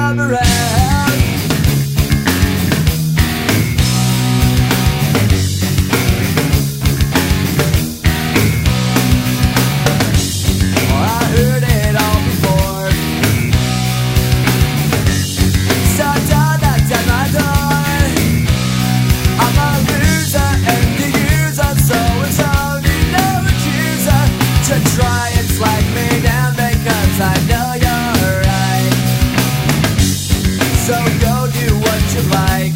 come around. Oh, I heard it all before. So don't knock at my door. I'm a loser and the user, so it's only no accuser to try and flag me down because I know you're right. So go do what you like.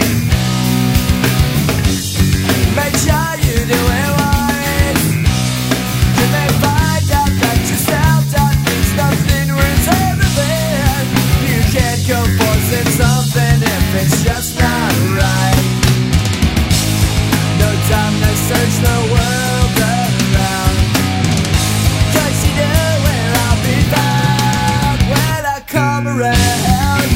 Make sure you do it right. You may find out that yourself that means nothing worth everything. You can't go forcing something if it's just not right. No time to search the world around, 'cause you know where I'll be found when I come around.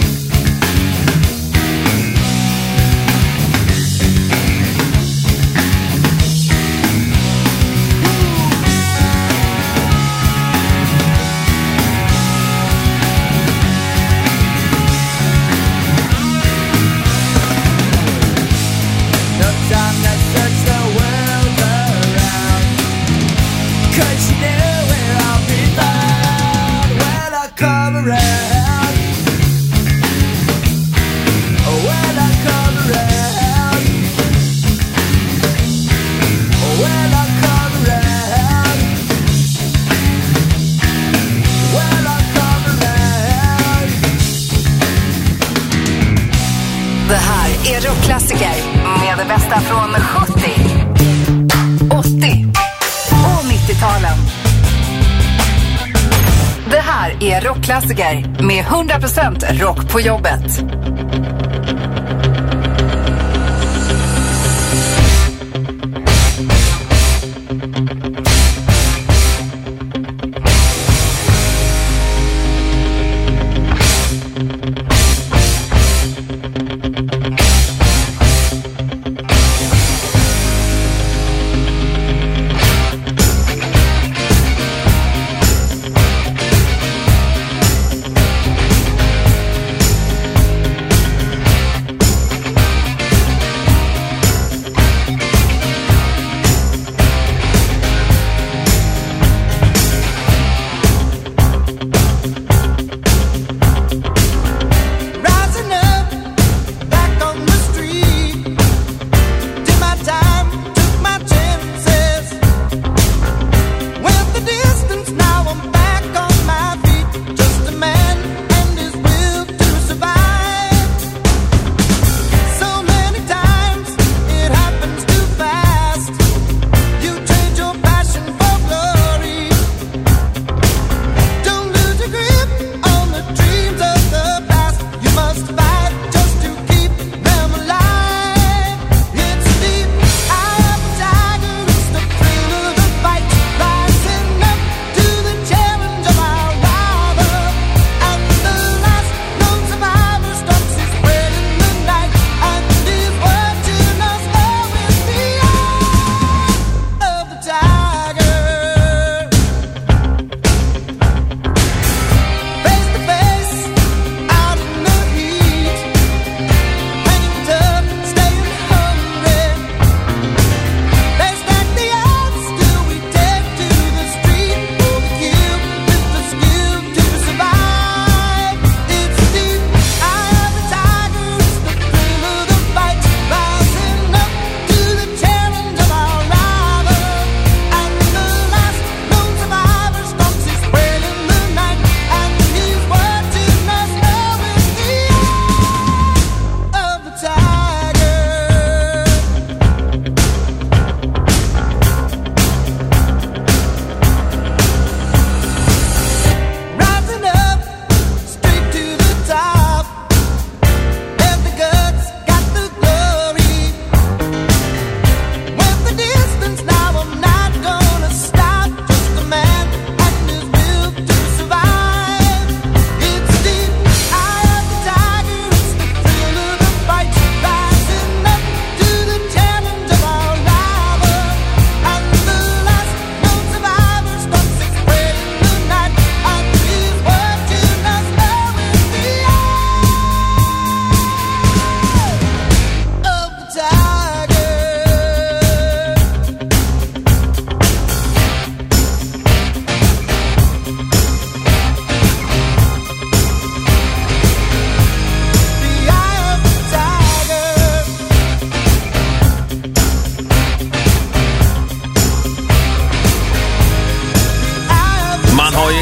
No time to search the world around, 'cause you know where I'll be found when I come around. Oh, when I come around. Oh, when I come around. When I come around. Det här är rockklassiker med det bästa från 70, 80 och 90-talen. Det här är rockklassiker med 100% rock på jobbet.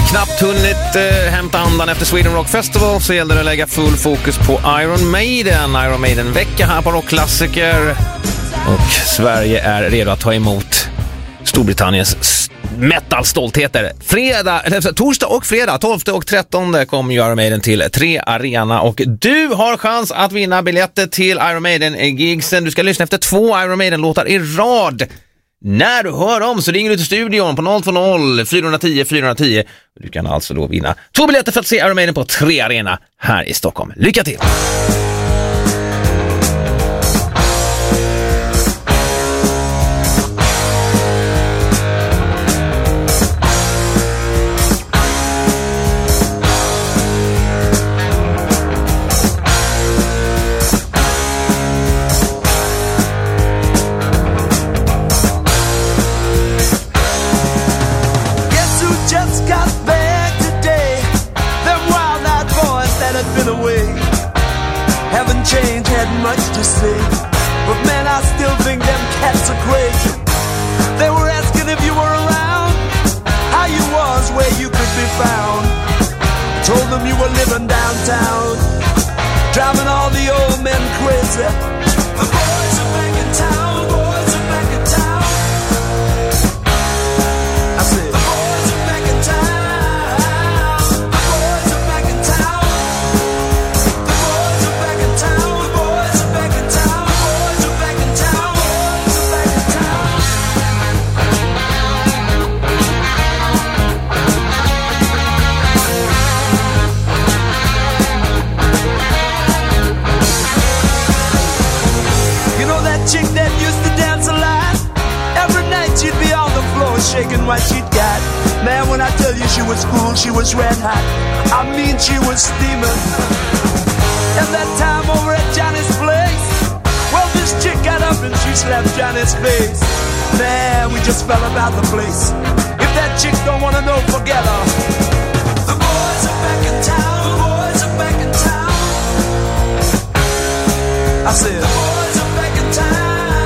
knappt hunnit hämta andan efter Sweden Rock Festival så gällde det att lägga full fokus på Iron Maiden-vecka här på Rockklassiker. Och Sverige är redo att ta emot Storbritanniens metal-stoltheter. Torsdag och fredag, 12 och 13 kommer Iron Maiden till 3 Arena och du har chans att vinna biljetter till Iron Maiden-gigsen. Du ska lyssna efter 2 Iron Maiden-låtar i rad. När du hör dem så ringer du till studion på 020-410-410. Du kan alltså då vinna 2 biljetter för att se Iron Maiden på 3 Arena här i Stockholm. Lycka till! Change had much to say, but man, I still think them cats are crazy. They were asking if you were around, how you was, where you could be found. Told them you were living downtown, driving all the old men crazy. The boys are back in town, boys are back in town. I said, the boys are back in town. Chick that used to dance a lot. Every night she'd be on the floor shaking what she'd got. Man, when I tell you she was cool, she was red hot. I mean, she was steaming. And that time over at Johnny's place, well, this chick got up and she slapped Johnny's face. Man, we just fell about the place. If that chick don't wanna know, forget her. The boys are back in town, the boys are back in town. I said, the boys are back in town.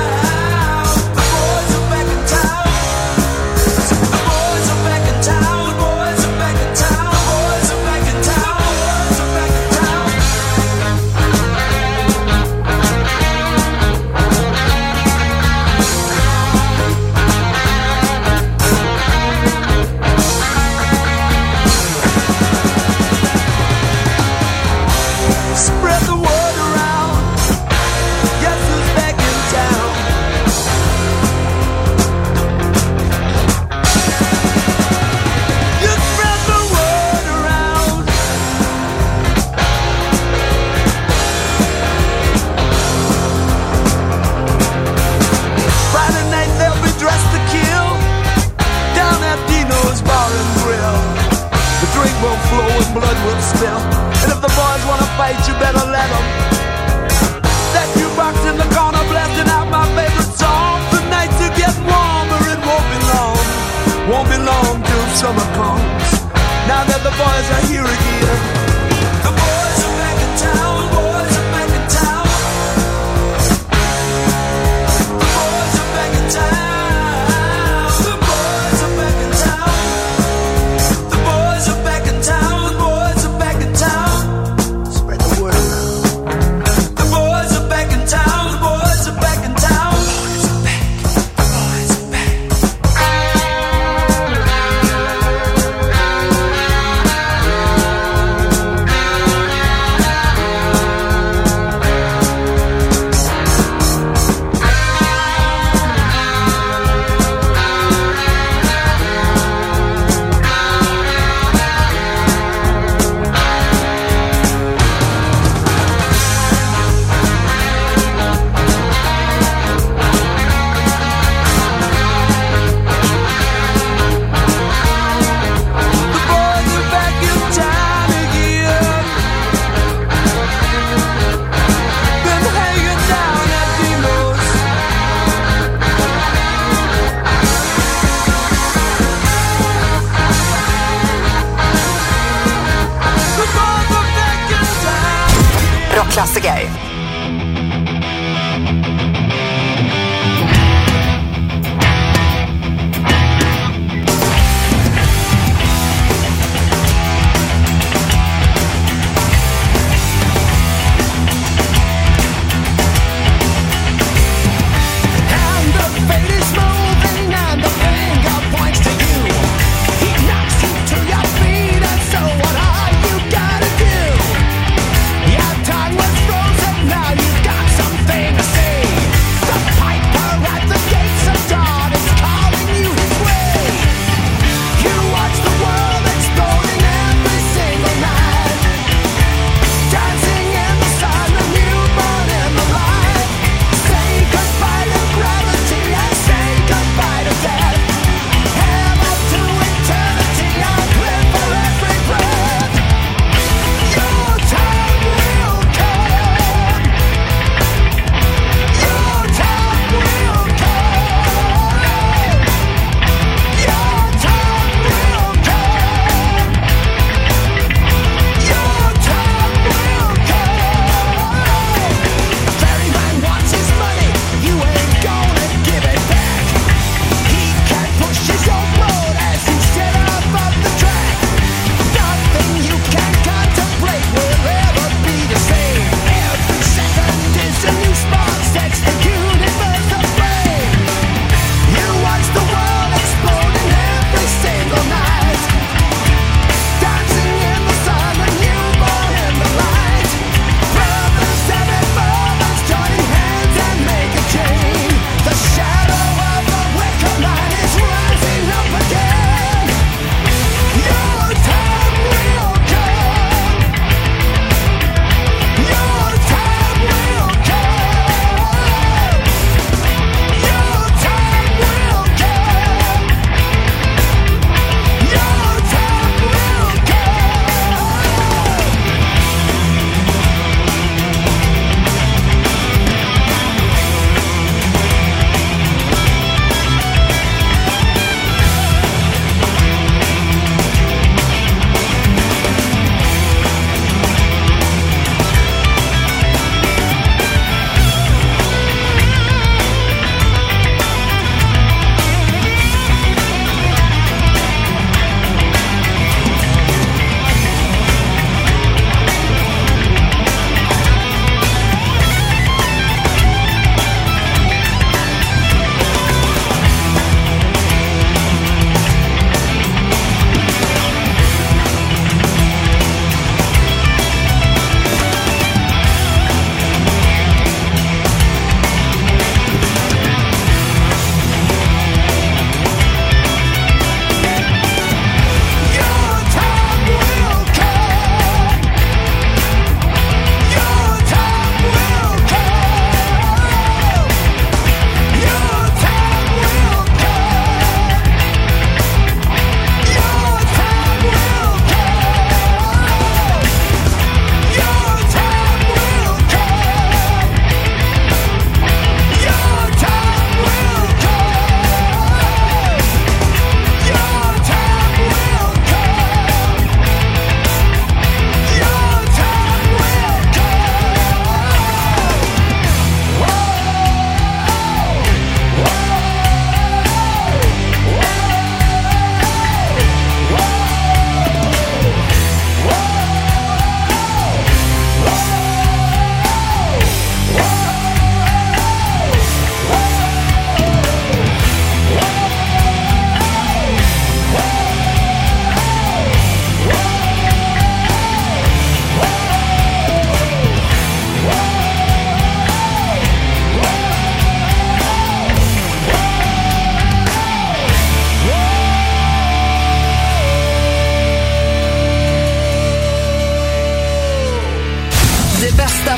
Blood will spill, and if the boys wanna fight, you better let them. That jukebox in the corner blasting out my favorite song. The nights are getting warmer, it won't be long till summer comes. Now that the boys are here again, the boys are back in town, the boys are back in town. The boys are back in town. Klassiker.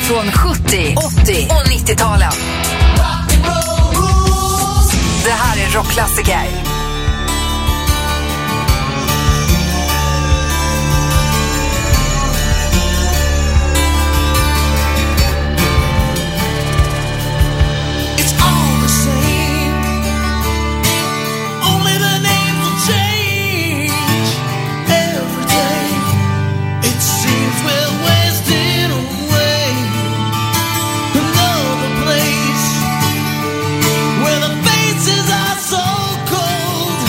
från 70, 80 och 90-talen. Det här är rockklassiker. Where the faces are so cold,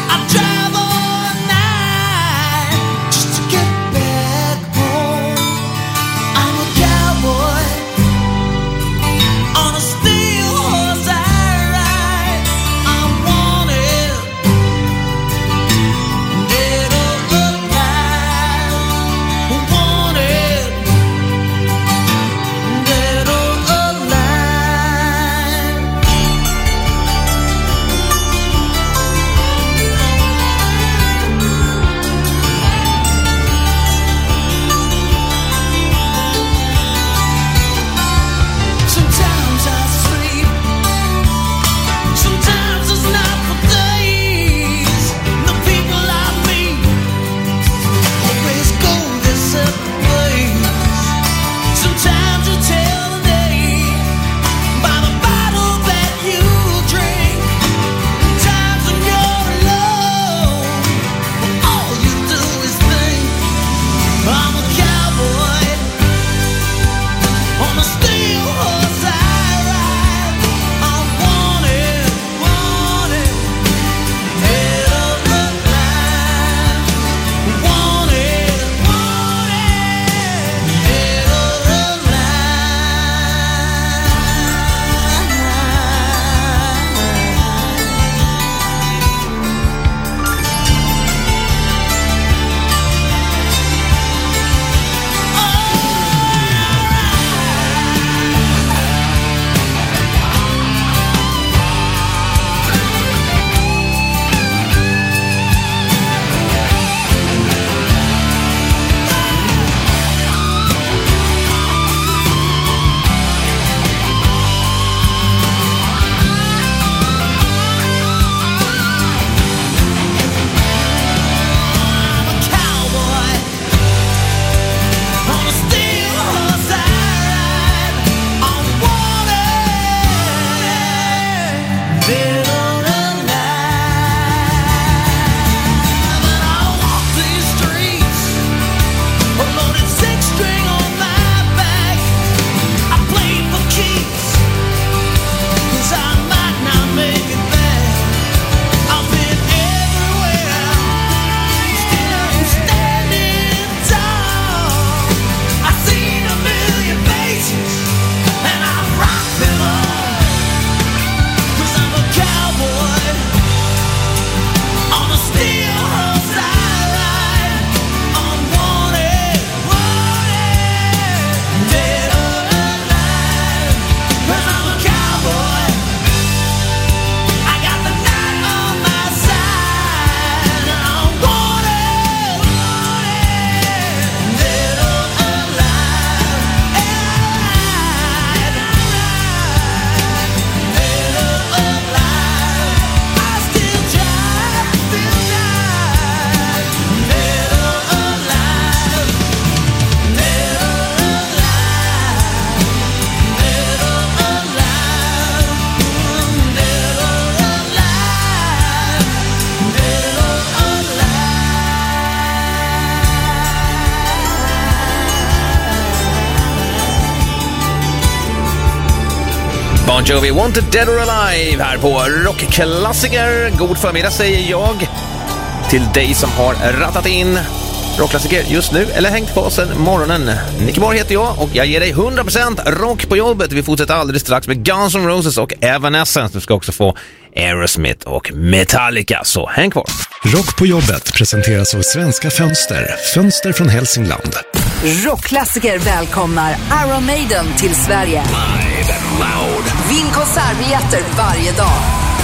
Bon Jovi, Wanted Dead or Alive här på Rockklassiker. God förmiddag säger jag till dig som har rattat in Rockklassiker just nu eller hängt på sen morgonen. Nicky Moore heter jag och jag ger dig 100% rock på jobbet. Vi fortsätter alldeles strax med Guns N' Roses och Evanescence. Du ska också få Aerosmith och Metallica, så häng kvar. Rock på jobbet presenteras av Svenska Fönster. Fönster från Hälsingland. Rockklassiker välkomnar Iron Maiden till Sverige. Live and loud. Vinn konsertbiljetter varje dag.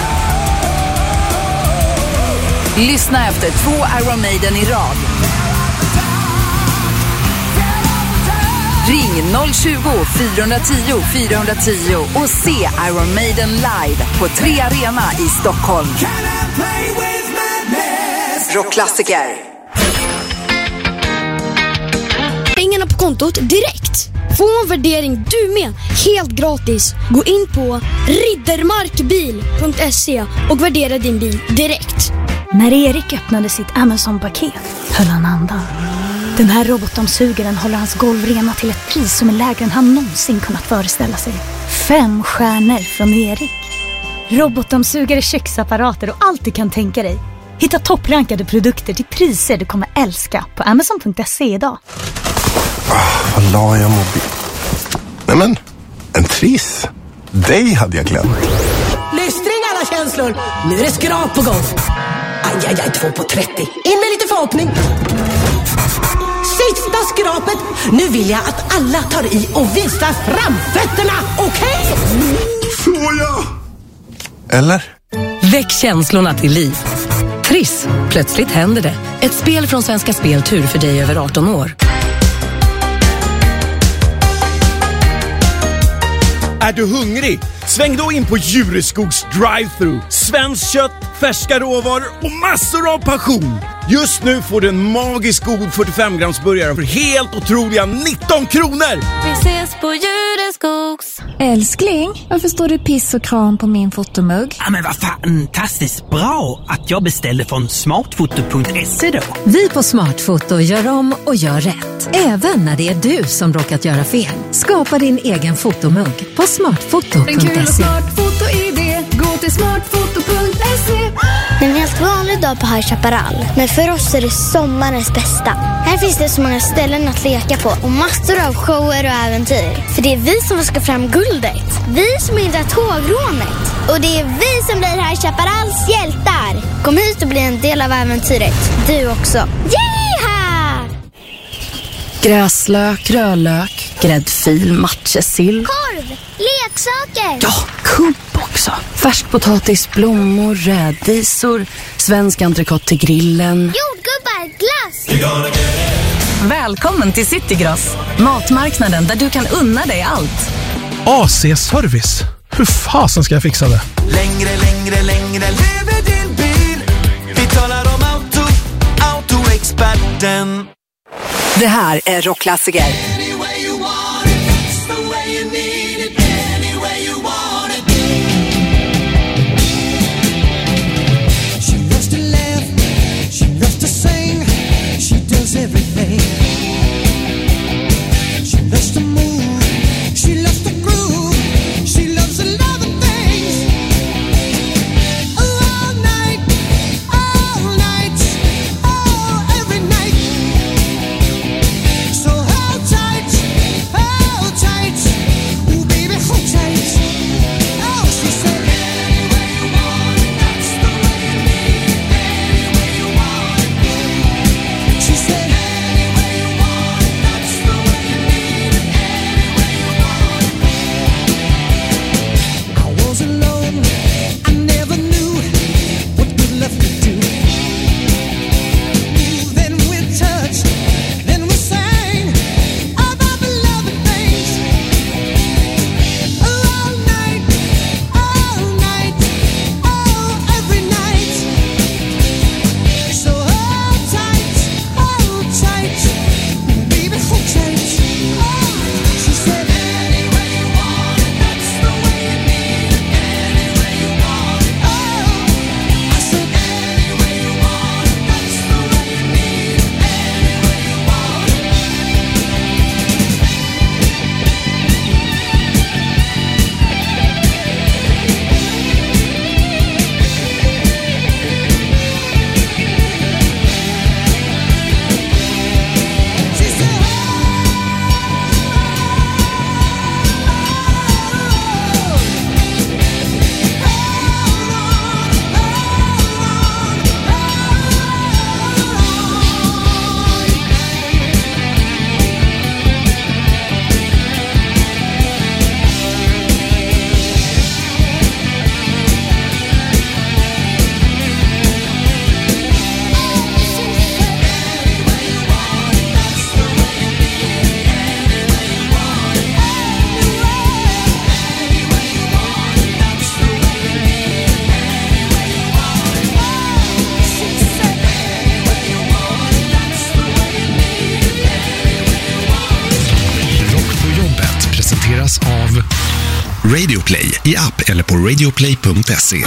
Lyssna efter 2 Iron Maiden i rad. Ring 020-410 410 och se Iron Maiden live på 3 Arena i Stockholm. Rockklassiker. Pengarna på kontot direkt. Få en värdering du med, helt gratis. Gå in på riddermarkbil.se och värdera din bil direkt. När Erik öppnade sitt Amazon-paket höll han andan. Den här robotdammsugaren håller hans golv rena till ett pris som är lägre än han någonsin kunnat föreställa sig. 5 stjärnor från Erik. Robotdammsugare, köksapparater och allt du kan tänka dig. Hitta topprankade produkter till priser du kommer älska på Amazon.se idag. Vad la jag mobil? Nämen, en triss. Dig hade jag glömt. Lystring alla känslor. Nu är det skrap på gång. Aj, 2 på 30. In med lite förhoppning. Sista skrapet. Nu vill jag att alla tar i och visar framfötterna. Okej? Får jag? Eller? Väck känslorna till liv. Triss. Plötsligt händer det. Ett spel från Svenska Speltur för dig över 18 år. Är du hungrig? Sväng då in på Djureskogs drive-thru. Svenskt kött, färska råvaror och massor av passion. Just nu får du en magisk god 45-gramsburgare för helt otroliga 19 kronor. Vi ses på Djureskogs. Älskling, varför står det piss och kram på min fotomugg? Ja, men vad fantastiskt bra att jag beställde från smartfoto.se då. Vi på Smartfoto gör om och gör rätt. Även när det är du som råkat göra fel. Skapa din egen fotomugg på smartfoto.se. En kul och smartfoto-idé. Gå till smartfoto.se. Det är en helt vanlig dag på High Chaparral. Men för oss är det sommarens bästa. Här finns det så många ställen att leka på och massor av shower och äventyr. För det är vi som ska fram guldet. Vi som hindrar tågrånet. Och det är vi som blir High Chaparrals hjältar. Kom hit och bli en del av äventyret. Du också. Yeeha! Gräslök, rödlök, gräddfil, matjessill. Korv, leksaker. Ja, kubb också. Färskpotatis, blommor, rädisor, svensk entrecote till grillen. Jordgubbar, glass. Välkommen till Citygross. Matmarknaden där du kan unna dig allt. AC-service. Hur fasen ska jag fixa det? Längre lever din bil. Vi talar om Autoexperten. Det här är Rockklassiker. Everything. She loves to move. She loves to groove. She loves a lot of things. All night, oh, every night. So hold tight. Radio Play i app eller på radioplay.se.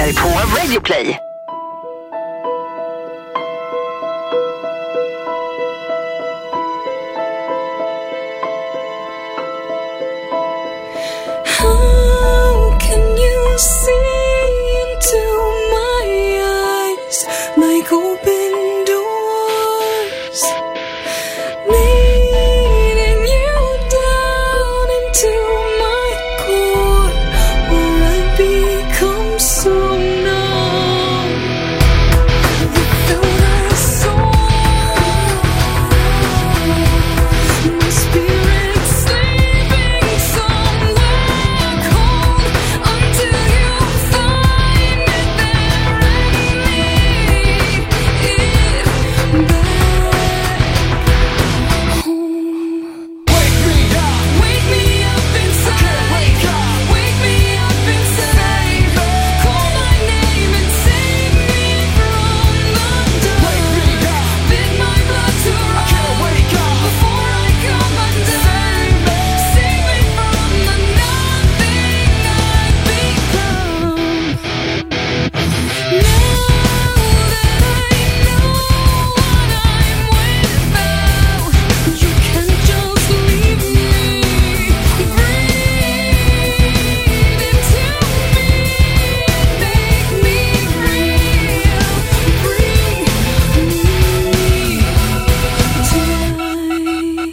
här på Radio Play. How can you see into my eyes like open doors, leading you down into my core, where I become so numb without a soul. My spirit sleeping somewhere cold until you find it there and lead it back home. Wake me up inside. Wake me up inside. Call my name and save me from the dark. Bid my blood to run before I come undone. Save me from the nothing I've become. Now that I know what I'm without, you can't just leave me. Breathe into me, make me real. Bring me tonight.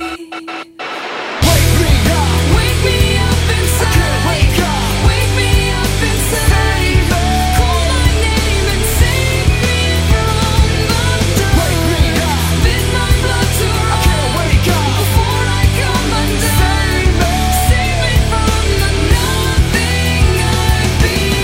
Wake me up inside. Wake me up inside. Call my name and save me from the dark. Bid my blood to run before I come undone. Save me from the nothing I've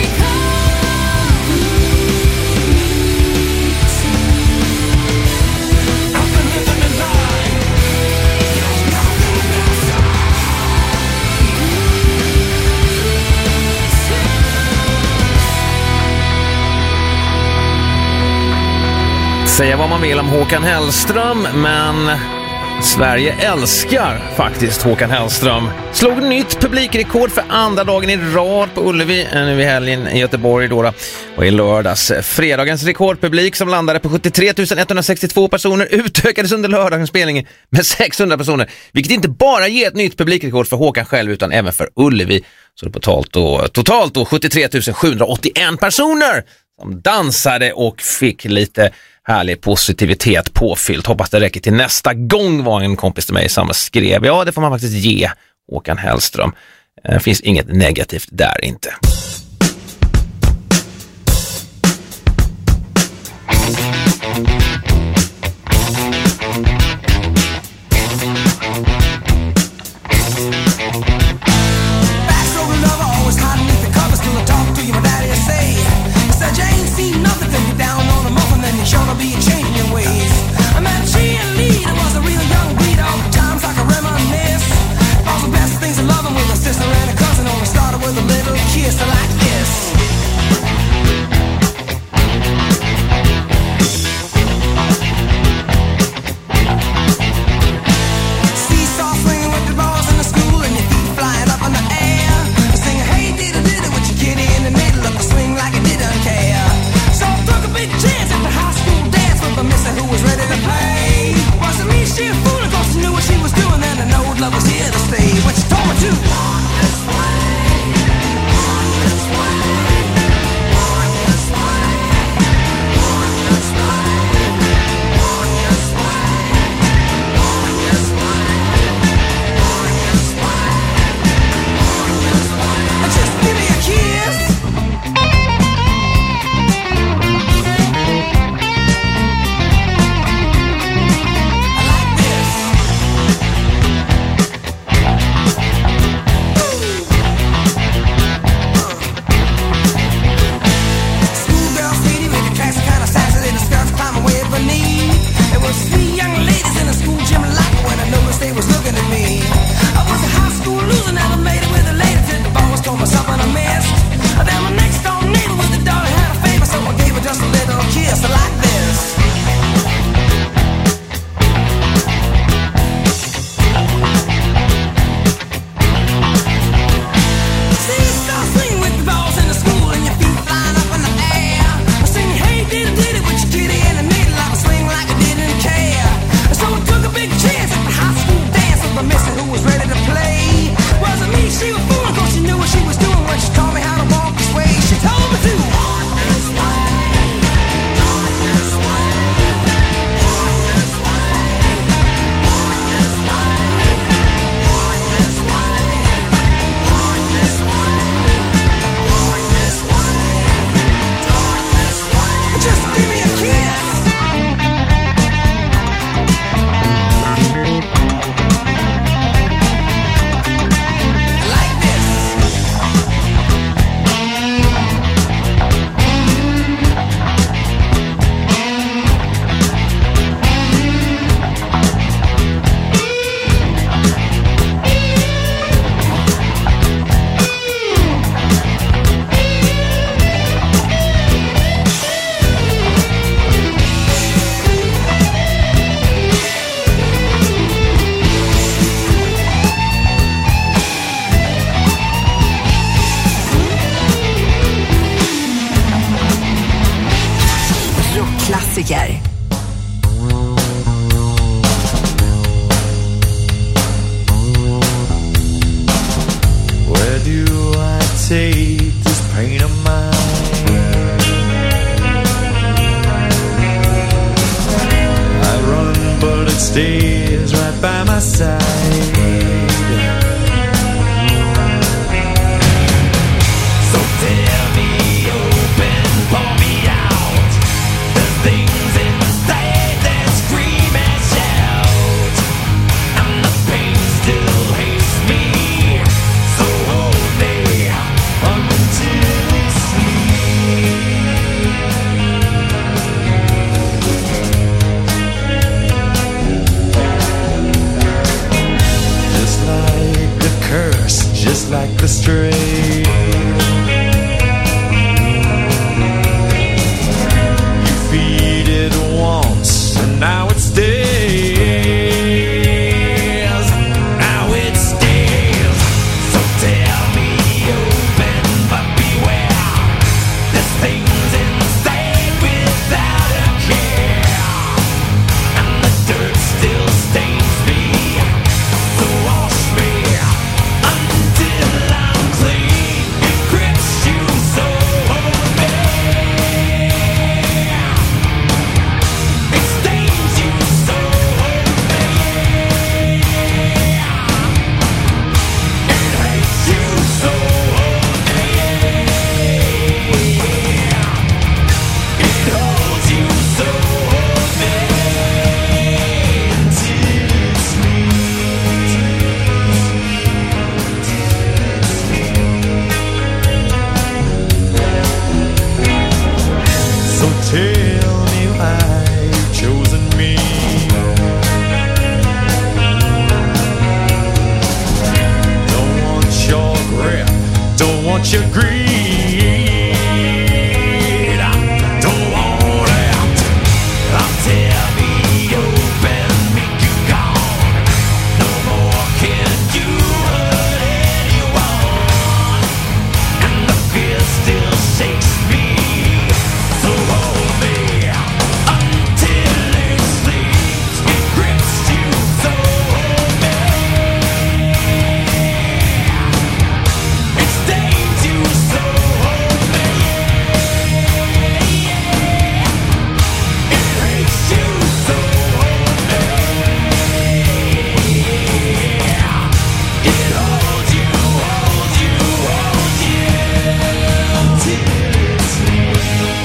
Säga vad man vill om Håkan Hellström, men Sverige älskar faktiskt Håkan Hellström. Slog nytt publikrekord för andra dagen i rad på Ullevi nu i helgen i Göteborg då. Och i lördags fredagens rekordpublik som landade på 73 162 personer utökades under lördagens spelning med 600 personer. Vilket inte bara ger ett nytt publikrekord för Håkan själv utan även för Ullevi. Så det är totalt då 73 781 personer som dansade och fick lite härlig positivitet påfyllt. Hoppas det räcker till nästa gång, var en kompis till mig som skrev. Ja, det får man faktiskt ge Håkan Hellström. Det finns inget negativt där inte. Kiss like Rockklassiker. Where do I take this pain of mine? I run, but it stays right by my side. So tell me open, pour me out. There's things inside that scream and shout, and the pain still hates me. So hold me until we sleep. Just like the curse, just like the stray. You feed it once, and now it stays. Now it stays. So tell me open, but beware. There's things inside without a care, and the dirt still stains me. So wash me until I'm clean. It grips you so hold me. It stains you so hold me. It hates you so hold me. It holds you so hold me until it's me. So tell me why you've chosen me. Don't want your grip, don't want your greed. Don't want it. I'll tell me open, make you gone. No more can you hurt anyone, and the fear still shakes me. So hold me until it sleeps. It grips you, so hold me. It stains you, so hold me. It hates you, so hold me. It holds you, holds you, holds you until it sleeps.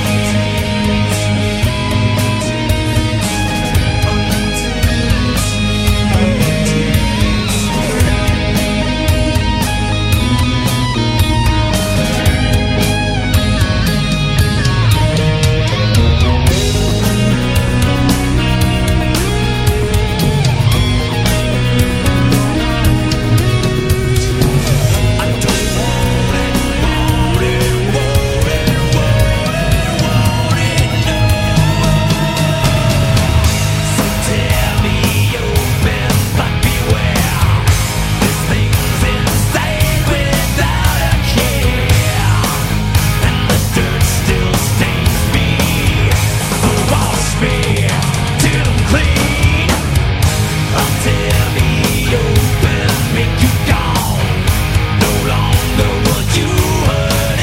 Tell me open, but beware. There's things inside without a care, and the dirt still stains me. So wash me till I'm clean. Tell me open, make you gone. No longer would you hurt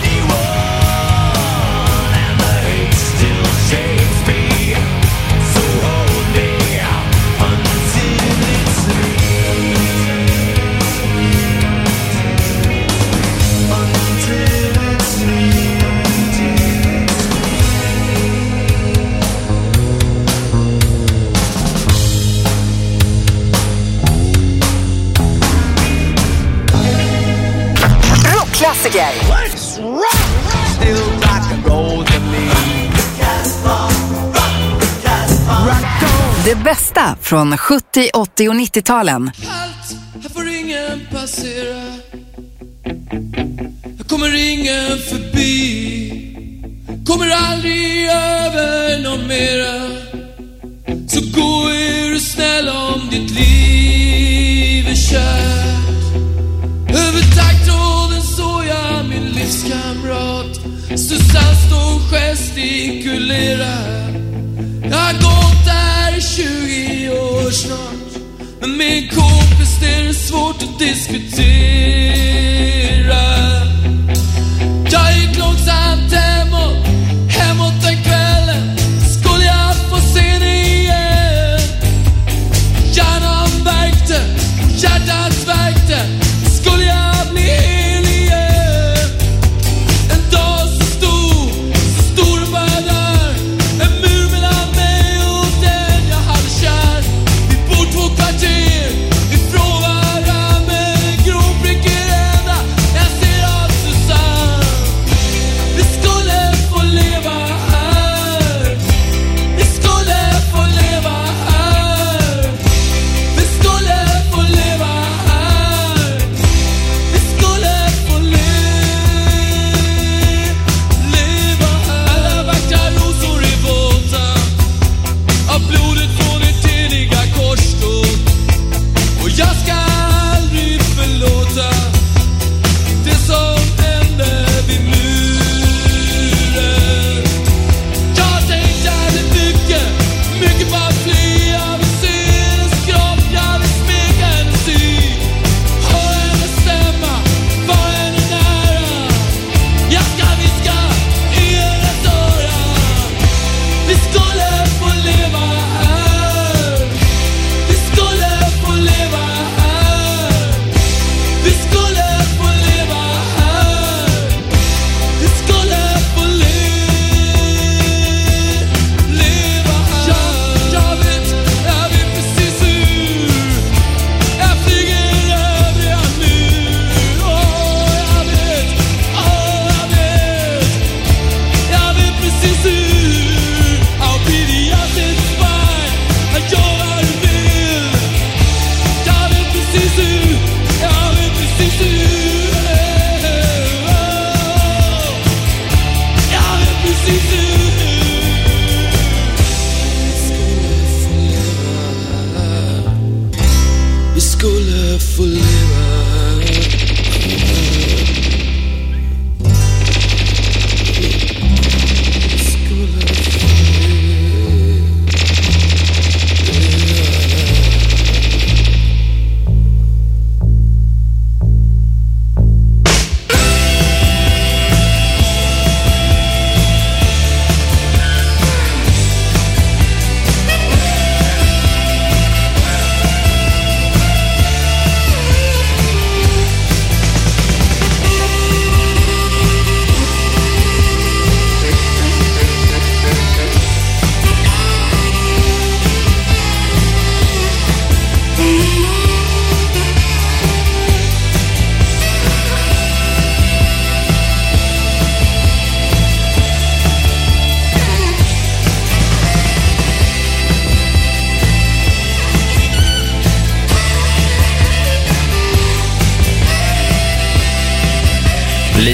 anyone, and the hate still shakes me. So hold me until it's me. Until it's me. Rockklassiker. Still rock and roll to me. Det bästa från 70, 80 och 90-talen. Här får ingen passera. Här kommer ingen förbi. Kommer aldrig över någon mera. Så gå är du snäll om ditt liv är kärt. Över taggtråden såg jag min livskamrat Susanne stå och gestikulera.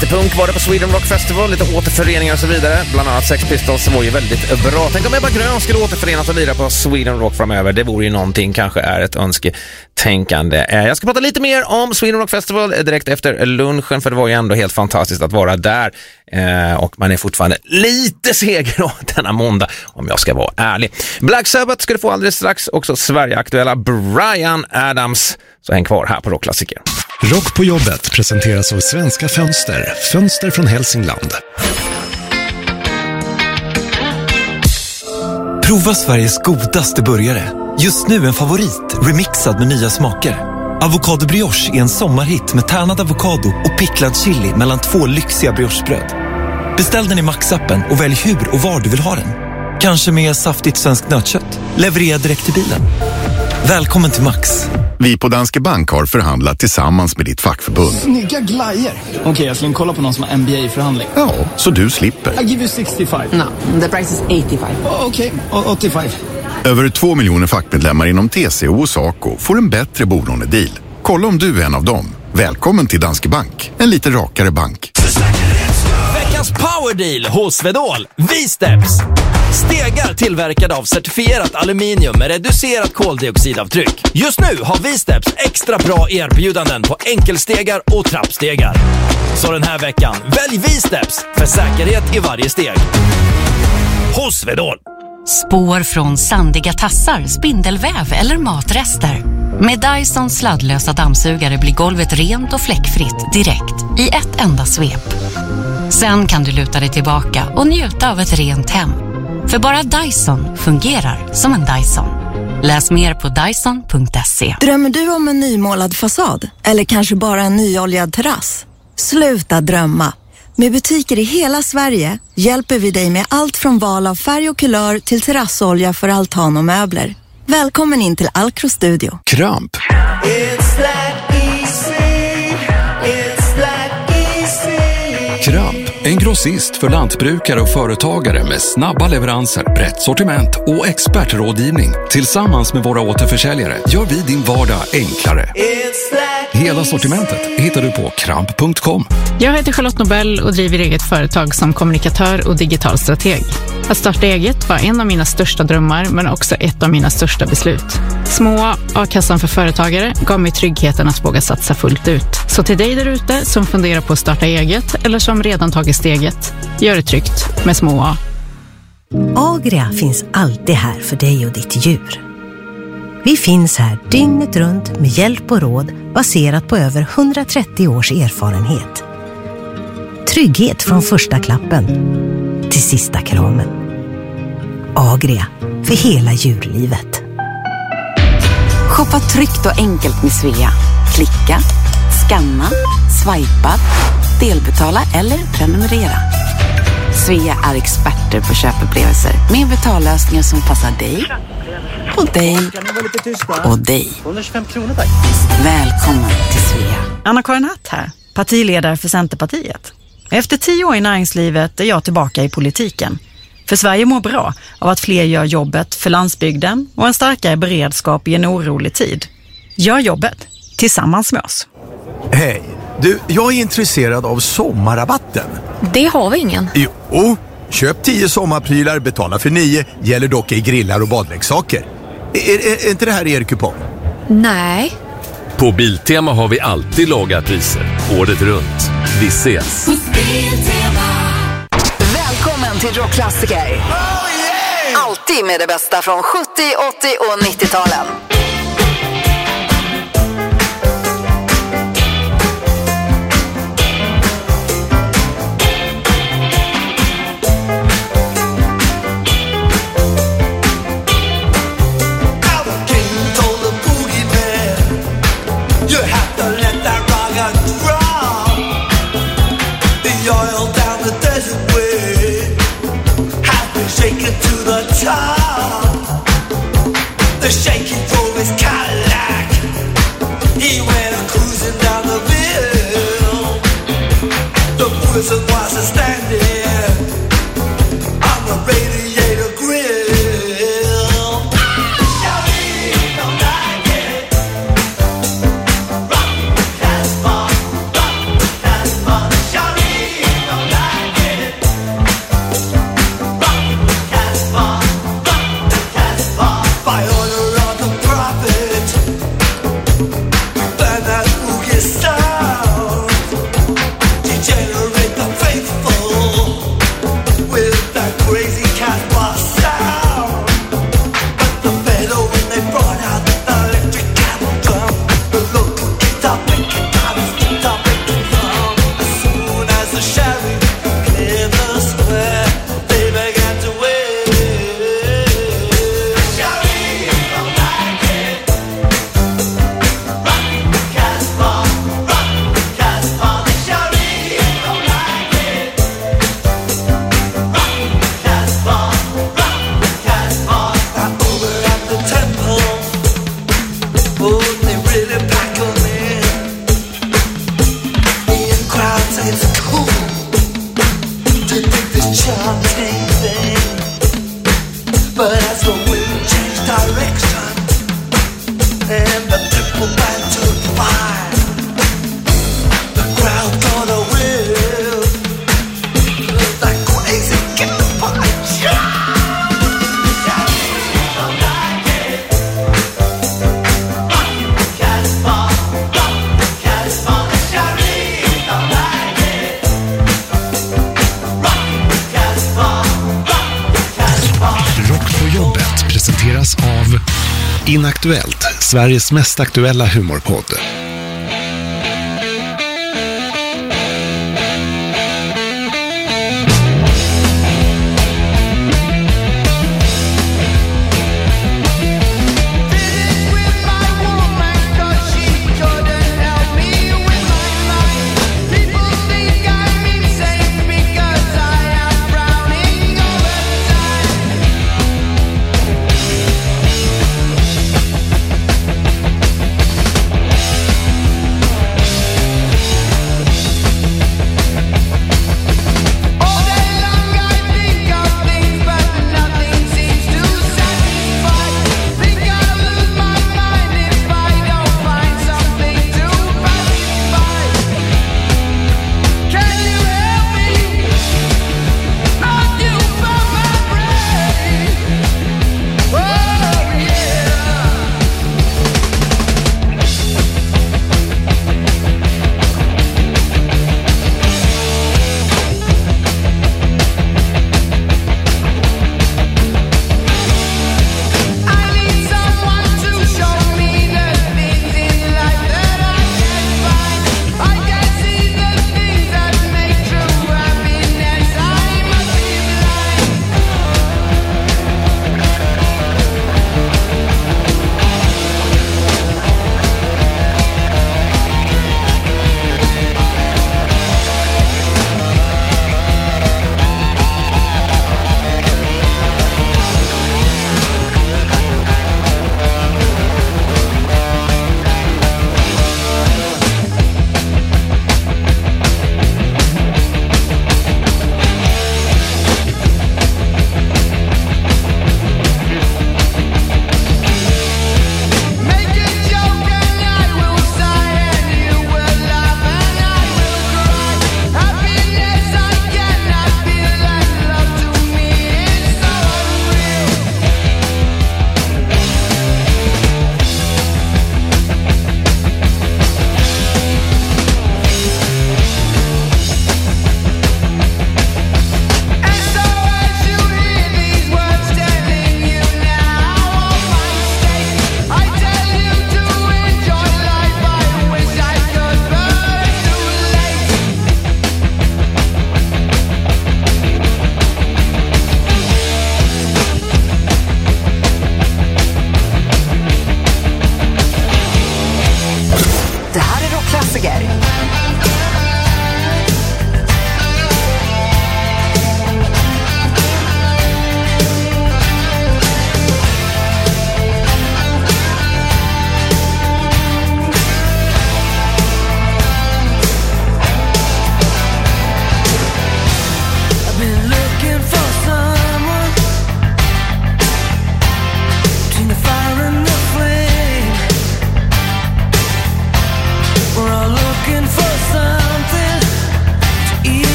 Lite punk var det på Sweden Rock Festival, lite återföreningar och så vidare. Bland annat Sex Pistols var ju väldigt bra. Tänk om Ebba Grön skulle återförenas och lira på Sweden Rock framöver. Det vore ju någonting, kanske är ett önsketänkande. Jag ska prata lite mer om Sweden Rock Festival direkt efter lunchen, för det var ju ändå helt fantastiskt att vara där. Och man är fortfarande lite seger denna måndag, om jag ska vara ärlig. Black Sabbath ska du få alldeles strax, också Sverige-aktuella Bryan Adams. Så häng kvar här på Rockklassiker. Rock på jobbet presenteras av Svenska Fönster. Fönster från Hälsingland. Prova Sveriges godaste burgare. Just nu en favorit, remixad med nya smaker. Avocado brioche är en sommarhit med tärnad avokado och picklad chili mellan 2 lyxiga briochebröd. Beställ den i Max-appen och välj hur och var du vill ha den. Kanske med saftigt svenskt nötkött. Leverera direkt till bilen. Välkommen till Max. Vi på Danske Bank har förhandlat tillsammans med ditt fackförbund. Snygga glajer. Okej, jag ska kolla på någon som har MBA-förhandling. Ja, så du slipper. I give you 65. No, the price is 85. Okej, 85. Över 2 miljoner fackmedlemmar inom TCO och SACO får en bättre bolånedeal. Kolla om du är en av dem. Välkommen till Danske Bank. En lite rakare bank. Veckans powerdeal hos Svedol. V-Steps. Stegar tillverkade av certifierat aluminium med reducerat koldioxidavtryck. Just nu har V-Steps extra bra erbjudanden på enkelstegar och trappstegar. Så den här veckan, välj V-Steps för säkerhet i varje steg. Hos Svedol. Spår från sandiga tassar, spindelväv eller matrester. Med Dyson sladdlösa dammsugare blir golvet rent och fläckfritt direkt i ett enda svep. Sen kan du luta dig tillbaka och njuta av ett rent hem. För bara Dyson fungerar som en Dyson. Läs mer på dyson.se. Drömmer du om en nymålad fasad? Eller kanske bara en nyoljad terrass? Sluta drömma. Med butiker i hela Sverige hjälper vi dig med allt från val av färg och kulör till terrassolja för altan och möbler. Välkommen in till Alcro Studio. Kramp. Kramp, en grossist för lantbrukare och företagare med snabba leveranser, brett sortiment och expertrådgivning. Tillsammans med våra återförsäljare gör vi din vardag enklare. Hela sortimentet hittar du på kramp.com. Jag heter Charlotte Nobel och driver eget företag som kommunikatör och digital strateg. Att starta eget var en av mina största drömmar, men också ett av mina största beslut. Små A-kassan för företagare gav mig tryggheten att våga satsa fullt ut. Så till dig där ute som funderar på att starta eget eller som redan tagit steget, gör det tryggt med Små A. Agria finns alltid här för dig och ditt djur. Vi finns här dygnet runt med hjälp och råd baserat på över 130 års erfarenhet. Trygghet från första klappen till sista kramen. Agria, för hela djurlivet. Shoppa tryggt och enkelt med Svea. Klicka, scanna, swipa, delbetala eller prenumerera. Svea är experter på köpupplevelser med betallösningar som passar dig och dig och dig. 125 kronor tack. Välkommen till Svea. Anna-Karin Hatt här, partiledare för Centerpartiet. Efter 10 år i näringslivet är jag tillbaka i politiken. För Sverige mår bra av att fler gör jobbet för landsbygden och en starkare beredskap i en orolig tid. Gör jobbet tillsammans med oss. Hej, du, jag är intresserad av sommarrabatten. Det har vi ingen. Jo, köp 10 sommarprylar, betala för 9, gäller dock i grillar och badleksaker. Är inte det här er kupong? Nej. På Biltema har vi alltid låga priser, året runt. Vi ses. Välkommen till Rockklassiker. Alltid med det bästa från 70, 80 och 90-talen. The shaking for his Cadillac. He went cruising down the bill. The person was standing on the radiator grill. Shawty, don't like it. Rock has fun, Shawty, But as the wind changed direction and the people began to fight, the crowd got a will like crazy get the punch. Rock på jobbet presenteras av Inaktuellt, Sveriges mest aktuella humorpodd.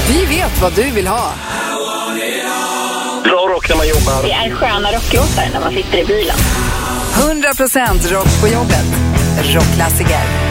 Vi vet vad du vill ha. Bra rock när man jobbar. Det är sköna rocklåtar när man sitter i bilen. 100% rock på jobbet. Rockklassiker.